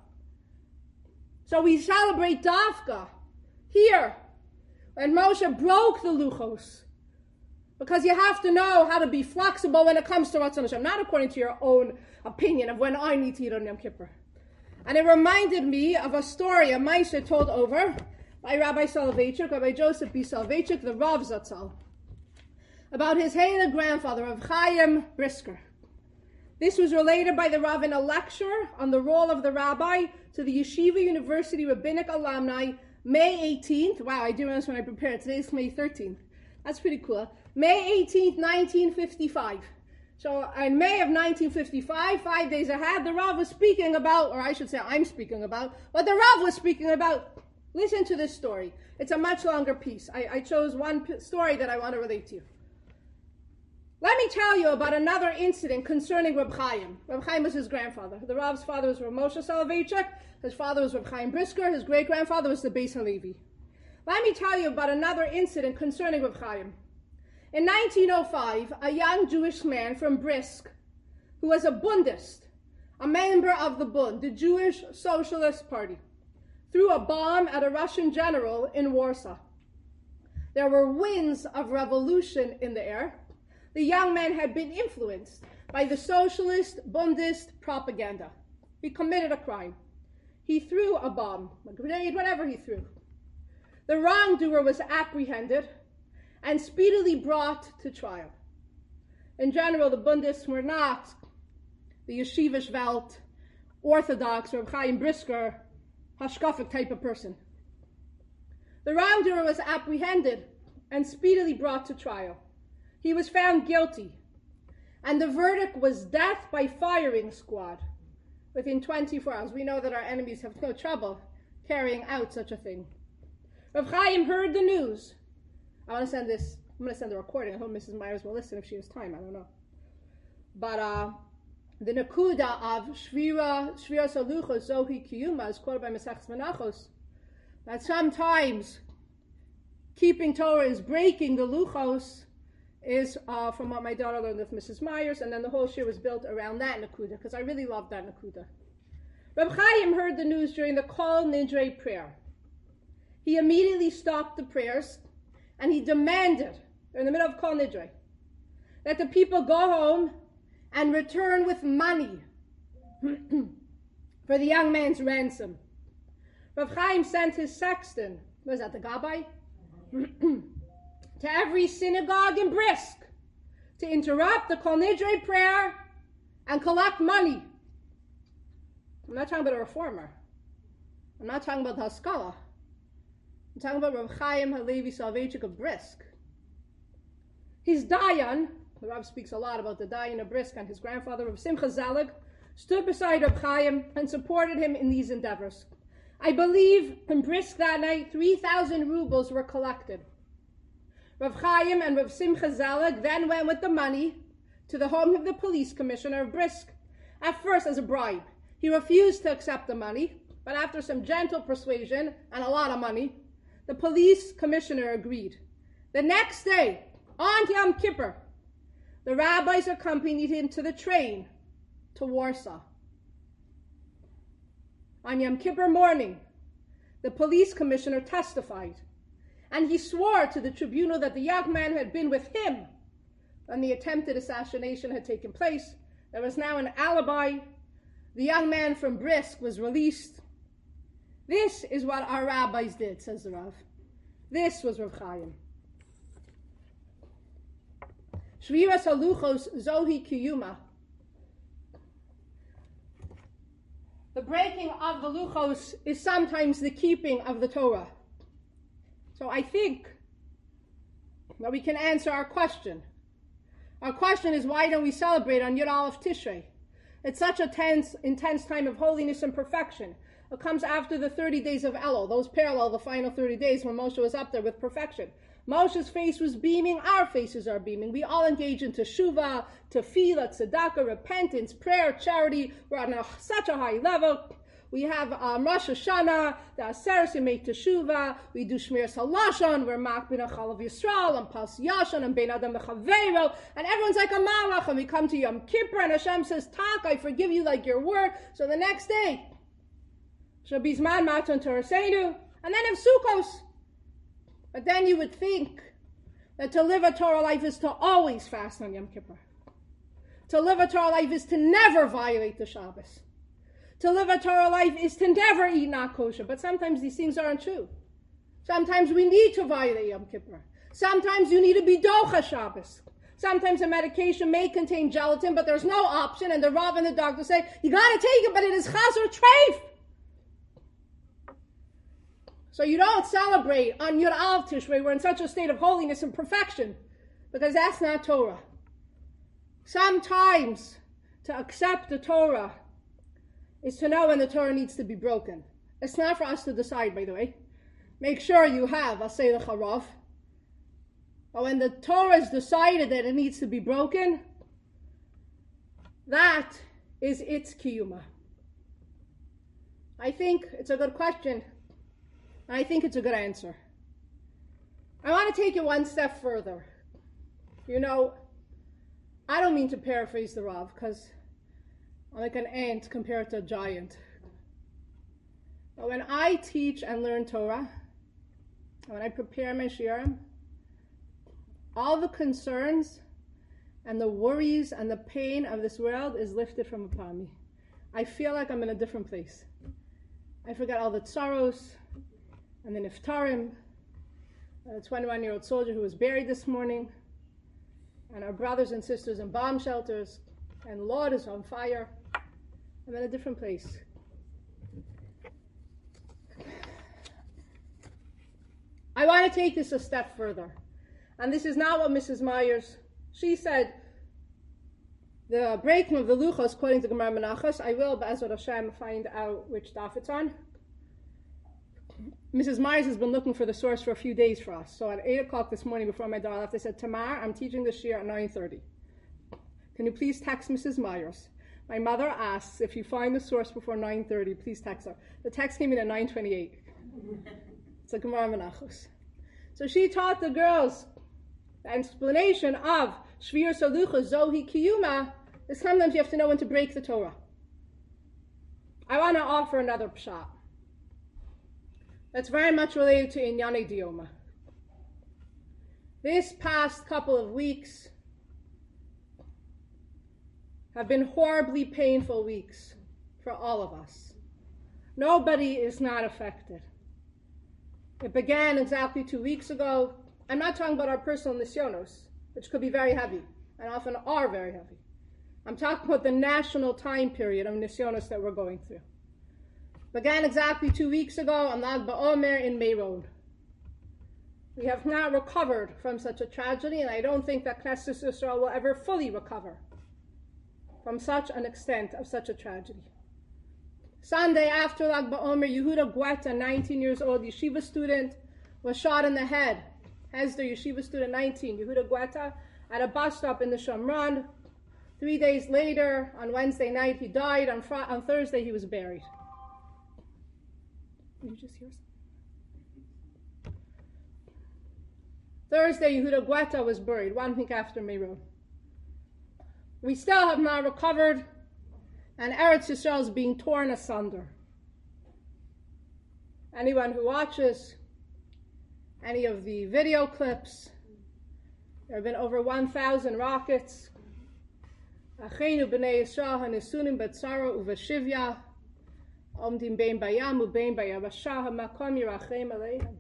So we celebrate Dafka here, when Moshe broke the Luchos. Because you have to know how to be flexible when it comes to Ratzon Hashem, not according to your own opinion of when I need to eat on Yom Kippur. And it reminded me of a story, a Maisha told over by Rabbi Soloveitchik, Rabbi Joseph B. Soloveitchik, the Rav Zatzal, about his Haile grandfather, Rav Chaim Brisker. This was related by the Rav in a lecture on the role of the rabbi to the Yeshiva University Rabbinic alumni, May eighteenth. Wow, I do remember when I prepared. Today is May thirteenth. That's pretty cool. May eighteenth, nineteen fifty-five. So in May of nineteen fifty-five, five days ahead, the Rav was speaking about, or I should say I'm speaking about, what the Rav was speaking about. Listen to this story. It's a much longer piece. I, I chose one p- story that I want to relate to you. Let me tell you about another incident concerning Reb Chaim. Reb Chaim was his grandfather. The Rav's father was Reb Moshe Soloveitchik. His father was Reb Chaim Brisker. His great-grandfather was the Beis Halevi. Let me tell you about another incident concerning Reb Chaim. In nineteen oh five, a young Jewish man from Brisk, who was a Bundist, a member of the Bund, the Jewish Socialist Party, threw a bomb at a Russian general in Warsaw. There were winds of revolution in the air. The young man had been influenced by the socialist Bundist propaganda. He committed a crime. He threw a bomb, a grenade, whatever he threw. The wrongdoer was apprehended and speedily brought to trial. In general, the Bundists were not the yeshivish Welt, Orthodox, or Chaim Brisker, Hashkafic type of person. The wrongdoer was apprehended and speedily brought to trial. He was found guilty, and the verdict was death by firing squad within twenty-four hours. We know that our enemies have no trouble carrying out such a thing. Rav Chaim heard the news. I want to send this, I'm going to send the recording. I hope Missus Myers will listen if she has time, I don't know. But uh, the Nakuda of Shvira, Shvira Saluchos, Zohi Kiyuma is quoted by Mesechus Menachos, that sometimes keeping Torah is breaking the Luchos, is uh, from what my daughter learned with Missus Myers, and then the whole shir was built around that Nakuda, because I really loved that Nakuda. Reb Chaim heard the news during the Kol Nidre prayer. He immediately stopped the prayers, and he demanded, in the middle of Kol Nidre, that the people go home and return with money for the young man's ransom. Rav Chaim sent his sexton, was that the Gabbai, to every synagogue in Brisk to interrupt the Kol Nidre prayer and collect money. I'm not talking about a reformer. I'm not talking about the Haskalah. I'm talking about Rav Chaim Halevi Soloveitchik of Brisk. His Dayan, the Rav speaks a lot about the Dayan of Brisk, and his grandfather, Rav Simcha Zelig, stood beside Rav Chaim and supported him in these endeavors. I believe in Brisk that night, three thousand rubles were collected. Rav Chaim and Rav Simcha Zelig then went with the money to the home of the police commissioner of Brisk, at first as a bribe. He refused to accept the money, but after some gentle persuasion and a lot of money, the police commissioner agreed. The next day, on Yom Kippur, the rabbis accompanied him to the train to Warsaw. On Yom Kippur morning, the police commissioner testified, and he swore to the tribunal that the young man had been with him when the attempted assassination had taken place. There was now an alibi. The young man from Brisk was released. This is what our rabbis did, says the Rav. This was Rav Chaim. Shviras haluchos zohi kiyuma. The breaking of the luchos is sometimes the keeping of the Torah. So I think that we can answer our question. Our question is, why don't we celebrate on Yud Aleph Tishrei? It's such a tense, intense time of holiness and perfection. It comes after the thirty days of Elul. Those parallel the final thirty days when Moshe was up there with perfection. Moshe's face was beaming, our faces are beaming. We all engage in teshuvah, tefillah, tzedakah, repentance, prayer, charity. We're on a, such a high level. We have um, Rosh Hashanah, the Aseres Yemei Teshuvah. We do Shmiras HaLashon. We're Makbin HaChalav Yisrael and Pas Yashan and Bein Adam Mechaveiro. And everyone's like a malach. And we come to Yom Kippur and Hashem says, Tak, I forgive you like your word. So the next day, Shabizman Matan Torasenu. And then of Sukkos. But then you would think that to live a Torah life is to always fast on Yom Kippur. To live a Torah life is to never violate the Shabbos. To live a Torah life is to never eat not kosher. But sometimes these things aren't true. Sometimes we need to violate Yom Kippur. Sometimes you need to be docha Shabbos. Sometimes a medication may contain gelatin, but there's no option, and the Rav and the doctor say, you got to take it, but it is chazor treif. So you don't celebrate on Yud Aleph Tishrei. We're in such a state of holiness and perfection, because that's not Torah. Sometimes to accept the Torah is to know when the Torah needs to be broken. It's not for us to decide, by the way. Make sure you have Asay L'Charav. But when the Torah has decided that it needs to be broken, that is its kiyuma. I think it's a good question. And I think it's a good answer. I want to take it one step further. You know, I don't mean to paraphrase the Rav, because I'm like an ant compared to a giant. But when I teach and learn Torah, when I prepare my shiurim, all the concerns and the worries and the pain of this world is lifted from upon me. I feel like I'm in a different place. I forget all the tsaros and the niftarim, a twenty-one-year-old soldier who was buried this morning, and our brothers and sisters in bomb shelters, and Lord is on fire. I'm in a different place. I want to take this a step further. And this is not what Missus Myers, she said, the breaking of the luchos, according to Gemara Menachos, I will, Be'ezrat Hashem, find out which daf it's on. Missus Myers has been looking for the source for a few days for us. So at eight o'clock this morning before my daughter left, I said, Tamar, I'm teaching the shiur at nine thirty. Can you please text Missus Myers? My mother asks, if you find the source before nine thirty, please text her. The text came in at nine twenty-eight. It's a Gemara Menachos. So she taught the girls the explanation of Shvir Salucha Zohi Kiyuma is sometimes you have to know when to break the Torah. I want to offer another pshat that's very much related to Inyane Dioma. This past couple of weeks, have been horribly painful weeks for all of us. Nobody is not affected. It began exactly two weeks ago. I'm not talking about our personal nisyonos, which could be very heavy, and often are very heavy. I'm talking about the national time period of nisyonos that we're going through. Began exactly two weeks ago on Lag BaOmer in Meron. We have not recovered from such a tragedy, and I don't think that Knesset Yisrael will ever fully recover from such an extent of such a tragedy. Sunday after Lag BaOmer, Yehuda Guetta, nineteen years old yeshiva student, was shot in the head. Hesder, yeshiva student, nineteen, Yehuda Guetta, at a bus stop in the Shomron. Three days later, on Wednesday night, he died. On, Friday, on Thursday, he was buried. Did you just hear something? Thursday, Yehuda Guetta was buried, one week after Meron. We still have not recovered, and Eretz Yisrael is being torn asunder. Anyone who watches any of the video clips, there have been over one thousand rockets. Achenu b'nei Yisrael hanesunim b'tzara uv'shivya, omdim bein bayam u'bein bayabasha ha'makom yirachem aleihem.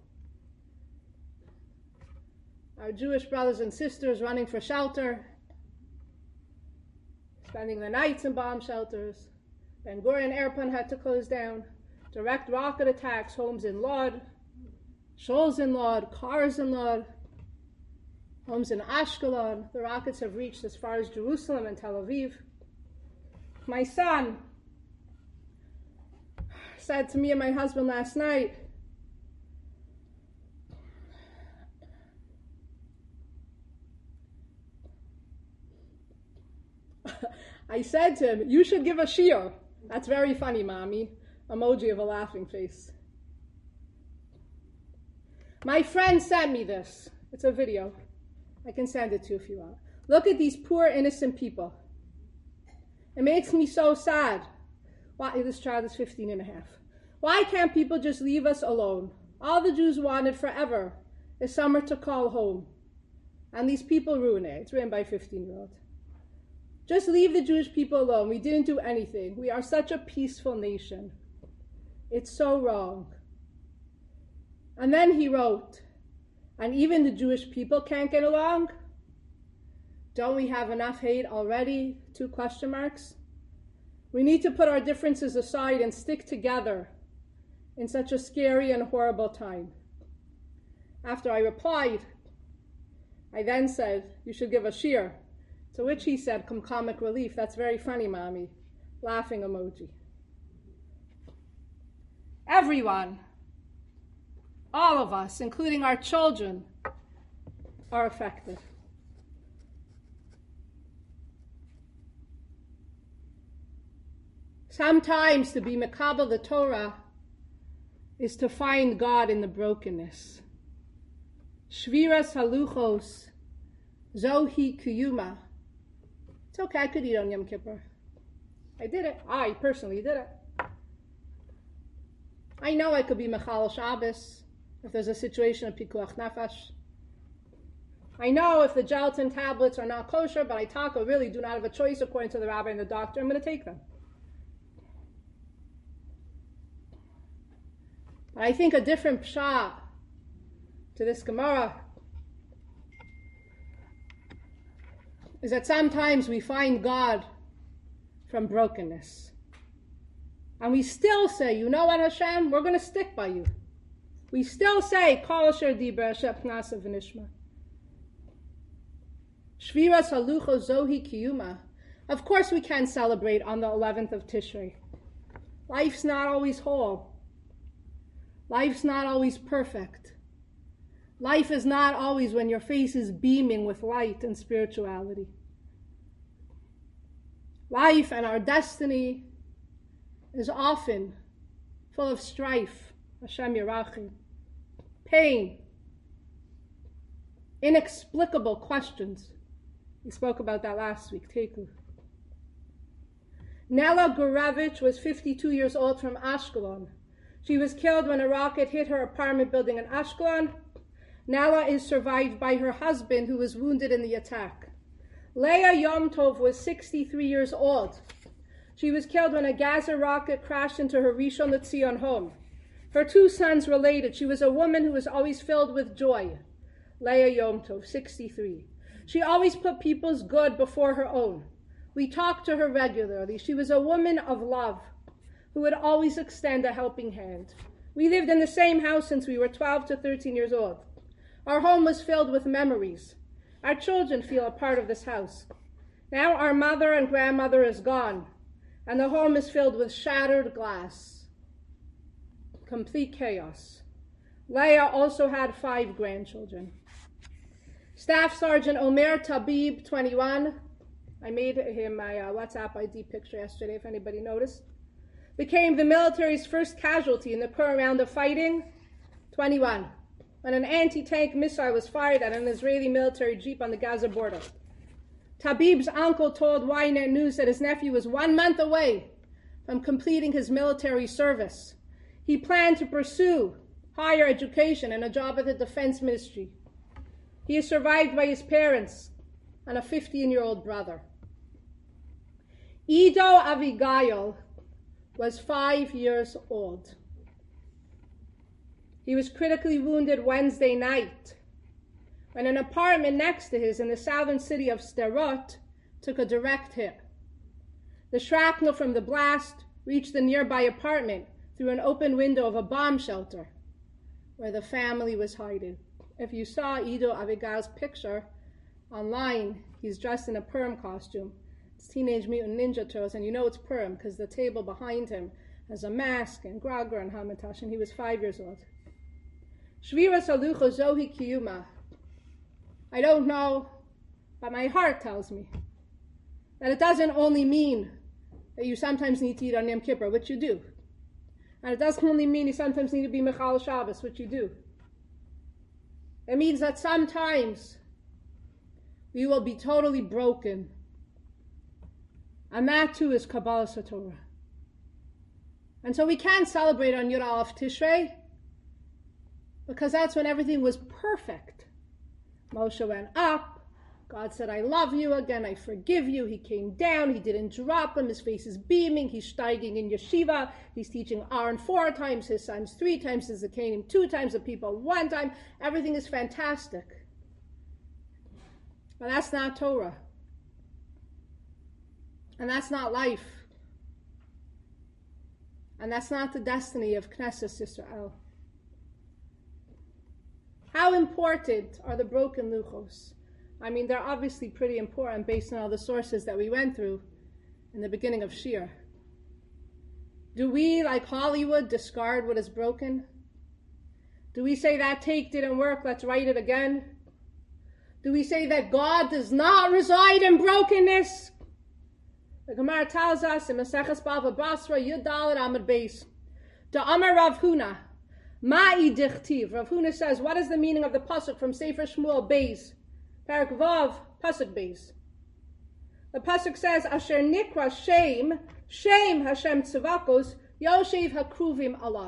Our Jewish brothers and sisters running for shelter, spending the nights in bomb shelters. Ben Gurion Airport had to close down. Direct rocket attacks, homes in Lod, shuls in Lod, cars in Lod, homes in Ashkelon. The rockets have reached as far as Jerusalem and Tel Aviv. My son said to me and my husband last night, I said to him, you should give a shiur. That's very funny, mommy. Emoji of a laughing face. My friend sent me this. It's a video. I can send it to you if you want. Look at these poor innocent people. It makes me so sad. Why, this child is fifteen and a half. Why can't people just leave us alone? All the Jews wanted forever is somewhere to call home. And these people ruin it. It's written by a fifteen-year-old. Just leave the Jewish people alone. We didn't do anything. We are such a peaceful nation. It's so wrong. And then he wrote, and even the Jewish people can't get along? Don't we have enough hate already? Two question marks. We need to put our differences aside and stick together in such a scary and horrible time. After I replied, I then said, you should give a shiur. To which he said, come comic relief, that's very funny, mommy. Laughing emoji. Everyone, all of us, including our children, are affected. Sometimes to be mekabel the Torah is to find God in the brokenness. Shviras haluchos, zohi kiyuma. It's okay, I could eat on Yom Kippur. I did it. I personally did it. I know I could be Mechal Shabbos if there's a situation of Pikuach Nefesh. I know if the gelatin tablets are not kosher, but I taka really do not have a choice according to the rabbi and the doctor, I'm going to take them. But I think a different pshat to this Gemara is that sometimes we find God from brokenness. And we still say, you know what, Hashem, we're going to stick by you. We still say, Kol asher dibra shep nasa v'nishma. Shviras halucho zohi kiyuma. Of course we can celebrate on the eleventh of Tishrei. Life's not always whole. Life's not always perfect. Life is not always when your face is beaming with light and spirituality. Life and our destiny is often full of strife, Hashem Yerachim, pain, inexplicable questions. We spoke about that last week, Teku. Nella Gurevich was fifty-two years old from Ashkelon. She was killed when a rocket hit her apartment building in Ashkelon. Nella is survived by her husband, who was wounded in the attack. Leah Yom Tov was sixty-three years old. She was killed when a Gaza rocket crashed into her Rishon LeZion home. Her two sons related. She was a woman who was always filled with joy. Leah Yom Tov, sixty-three. She always put people's good before her own. We talked to her regularly. She was a woman of love who would always extend a helping hand. We lived in the same house since we were twelve to thirteen years old. Our home was filled with memories. Our children feel a part of this house. Now our mother and grandmother is gone, and the home is filled with shattered glass. Complete chaos. Leah also had five grandchildren. Staff Sergeant Omer Tabib, twenty-one. I made him my uh, WhatsApp I D picture yesterday, if anybody noticed. Became the military's first casualty in the current round of fighting, twenty-one, when an anti-tank missile was fired at an Israeli military jeep on the Gaza border. Tabib's uncle told Ynet News that his nephew was one month away from completing his military service. He planned to pursue higher education and a job at the Defense Ministry. He is survived by his parents and a fifteen-year-old brother. Ido Avigail was five years old. He was critically wounded Wednesday night when an apartment next to his in the southern city of Sderot took a direct hit. The shrapnel from the blast reached the nearby apartment through an open window of a bomb shelter where the family was hiding. If you saw Ido Avigail's picture online, he's dressed in a Purim costume. It's Teenage Mutant Ninja Turtles, and you know it's Purim because the table behind him has a mask and Grager and Hamatash, and he was five years old. Shviras Halucha Zohi Kiyuma. I don't know, but my heart tells me that it doesn't only mean that you sometimes need to eat on Yom Kippur, which you do. And it doesn't only mean you sometimes need to be Mechal Shabbos, which you do. It means that sometimes we will be totally broken. And that too is Kabbalah Satorah. And so we can't celebrate on Yud Aleph Tishrei because that's when everything was perfect. Moshe went up. God said, I love you again, I forgive you. He came down, he didn't drop him, his face is beaming, he's steiging in yeshiva, he's teaching Aaron four times, his sons three times, his Zakanim two times, the people one time. Everything is fantastic. But that's not Torah. And that's not life. And that's not the destiny of Knesset Yisrael. How important are the broken luchos? I mean, they're obviously pretty important based on all the sources that we went through in the beginning of Shir. Do we, like Hollywood, discard what is broken? Do we say that take didn't work, let's write it again? Do we say that God does not reside in brokenness? The Gemara tells us in Maseches Bava Basra, Yud Dalet Amud Beis, Da Amar Rav Huna, Ma'i Dichtiv. Rav Huna says, what is the meaning of the pasuk from Sefer Shmuel Beis? Parak Vav, pasuk Beis. The pasuk says, Asher Nikra Shem, Shem Hashem Tzavakos, Yoshev Hakruvim Alav.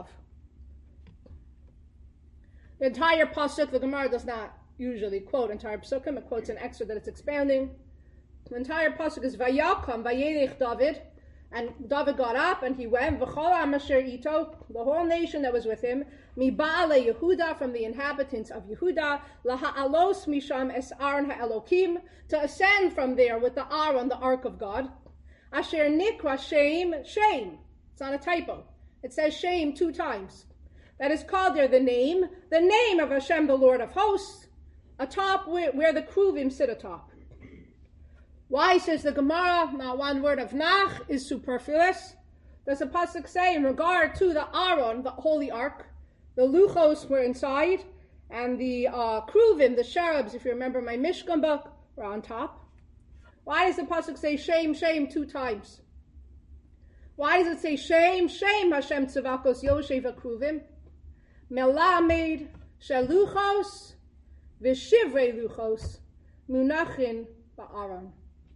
The entire pasuk, the Gemara does not usually quote entire pasukim. It quotes an excerpt that it's expounding. The entire pasuk is Vayakam Vayelech David, and David got up and he went. V'chol Am Asher Ito, the whole nation that was with him. Mi Ba'ale Yehuda, from the inhabitants of Yehuda. Laha'alos Misham Es Aaron Ha'elokim, to ascend from there with the Aaron, the Ark of God. Asher Nikra Shem, Shem. It's not a typo. It says Shem two times. That is called there the name, the name of Hashem, the Lord of hosts, atop where, where the Kruvim sit atop. Why, says the Gemara, not one word of Nach is superfluous? Does the pasuk say in regard to the Aaron, the holy ark, the Luchos were inside, and the uh, Kruvim, the cherubs, if you remember my Mishkan book, were on top? Why does the pasuk say shame, shame two times? Why does it say shame, shame Hashem Tzavakos Yoshev HaKruvim? Melamed Sheluchos V'Shivrei Luchos Munachin Ba'aron.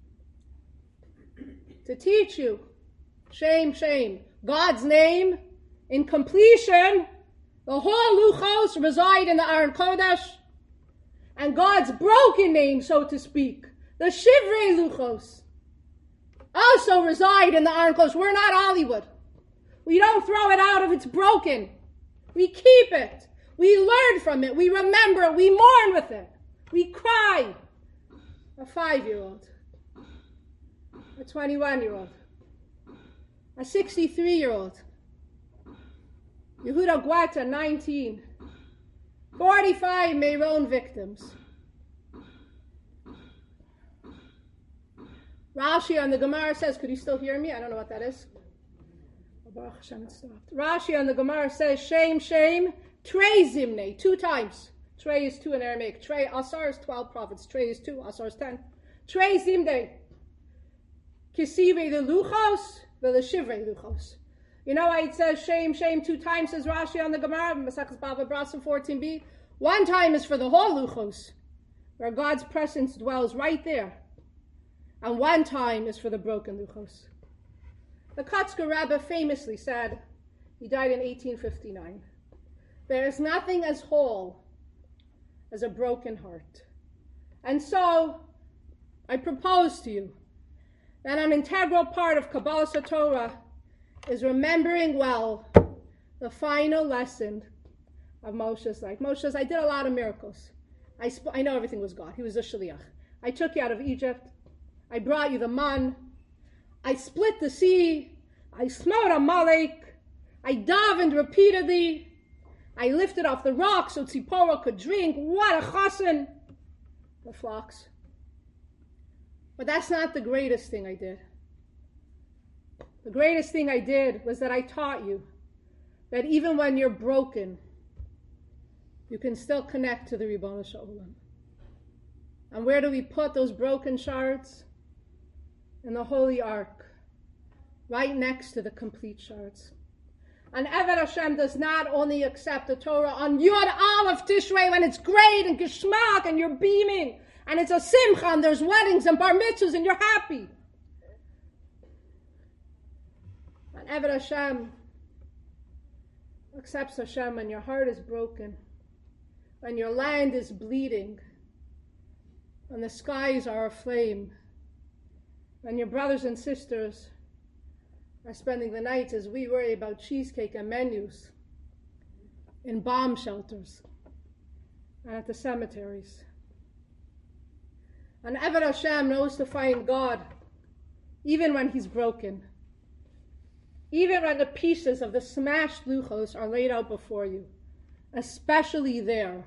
To teach you, shame, shame, God's name, in completion, the whole Luchos reside in the Aron Kodesh, and God's broken name, so to speak, The Shivrei Luchos also reside in the Aron Kodesh. We're not Hollywood. We don't throw it out if it's broken. We keep it. We learn from it. We remember it. We mourn with it. We cry. A five-year-old. A twenty-one-year-old. A sixty-three-year-old. Yehuda Guata, nineteen. forty-five Meron victims. Rashi on the Gemara says, could you still hear me? I don't know what that is. Baruch Hashem, it stopped. Rashi on the Gemara says, shame, shame, trei zimne, two times. Trei is two in Aramaic. Trei, Asar is twelve prophets. Trei is two, Asar is ten. Trei zimne. Kisive the luchos, the shivrei luchos. You know why it says shame, shame two times, says Rashi on the Gemara, Maseches Bava Basra fourteen b. One time is for the whole luchos, where God's presence dwells right there. And one time is for the broken luchos. The Kotzker Rebbe famously said, he died in eighteen fifty-nine, there is nothing as whole as a broken heart. And so, I propose to you that an integral part of Kabbalas HaTorah is remembering well the final lesson of Moshe's life. Moshe says, I did a lot of miracles. I, sp- I know everything was God. He was a shaliach. I took you out of Egypt. I brought you the man. I split the sea. I smote Amalek. I davened repeatedly. I lifted off the rock so Tzipora could drink. What a chassan. The flocks. But that's not the greatest thing I did. The greatest thing I did was that I taught you that even when you're broken, you can still connect to the Ribono Shel Olam. And where do we put those broken shards? In the Holy Ark, right next to the complete shards. And Eved Hashem does not only accept the Torah on Yod Aleph Tishrei when it's great and geschmack and you're beaming and it's a simcha and there's weddings and bar mitzvahs and you're happy. And Eved Hashem accepts Hashem when your heart is broken, when your land is bleeding, when the skies are aflame, when your brothers and sisters are spending the nights as we worry about cheesecake and menus in bomb shelters and at the cemeteries. And Eved Hashem knows to find God even when he's broken, even when the pieces of the smashed luchos are laid out before you. Especially there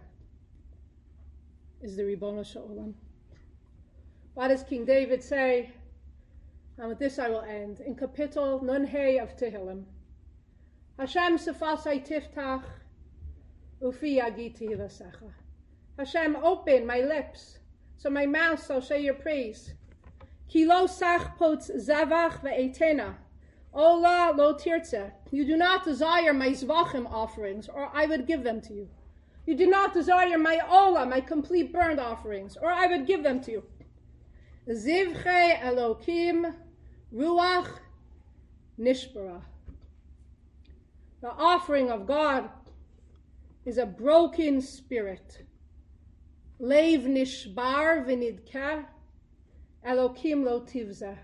is the Ribono Shel Olam. What does King David say? And with this I will end. In Kapitel Nun Hey of Tehillim. Hashem sefasai tiftach, ufi yagid tehilasecha. Hashem, open my lips, so my mouth shall say your praise. Ki lo sach potz zevach ve'etena. Ola lo tirtze. You do not desire my zvachim offerings, or I would give them to you. You do not desire my ola, my complete burnt offerings, or I would give them to you. Zivche Elokim Ruach Nishbara. The offering of God is a broken spirit. Leiv Nishbar V'nidkeh Elokim Lo Tivzeh.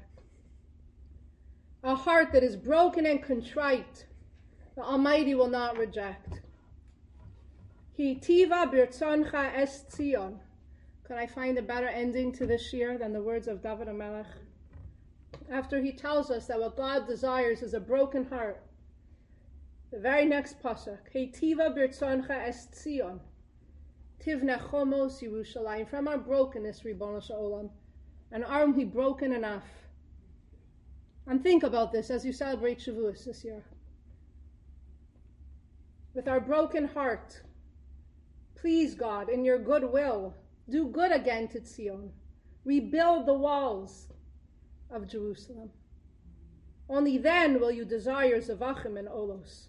A heart that is broken and contrite, the Almighty will not reject. Hi tiva birtzoncha es Tzion. Could I find a better ending to this year than the words of David HaMelech? After he tells us that what God desires is a broken heart, the very next pasuk, Hi tiva birtzoncha es Tzion, tivne chomos Yerushalayim. From our brokenness, Ribono Shel Olam, and aren't we broken enough? And think about this as you celebrate Shavuos this year. With our broken heart, please God, in your goodwill, do good again to Tzion. Rebuild the walls of Jerusalem. Only then will you desire Zavachim and Olos.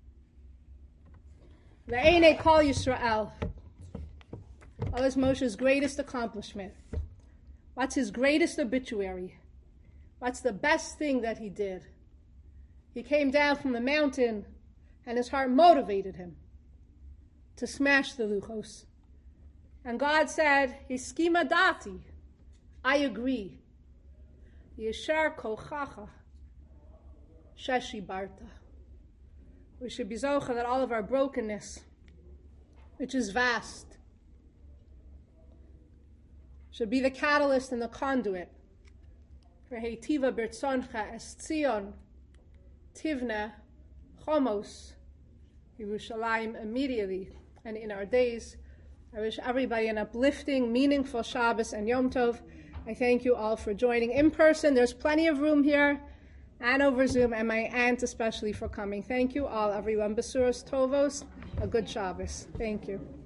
The Einei Kol Yisrael. What is Moshe's greatest accomplishment? What's his greatest obituary? What's the best thing that he did? He came down from the mountain and his heart motivated him to smash the luchos. And God said, Hiskima dati. I agree. Yeshar kochacha sheshi barta. We should be zocha that all of our brokenness, which is vast, should be the catalyst and the conduit for heitiva birtzoncha es Tzion tivna chomos Yerushalayim immediately and in our days. I wish everybody an uplifting, meaningful Shabbos and Yom Tov. I thank you all for joining in person. There's plenty of room here and over Zoom, and my aunt especially for coming. Thank you all, everyone. Besuros Tovos, a good Shabbos. Thank you.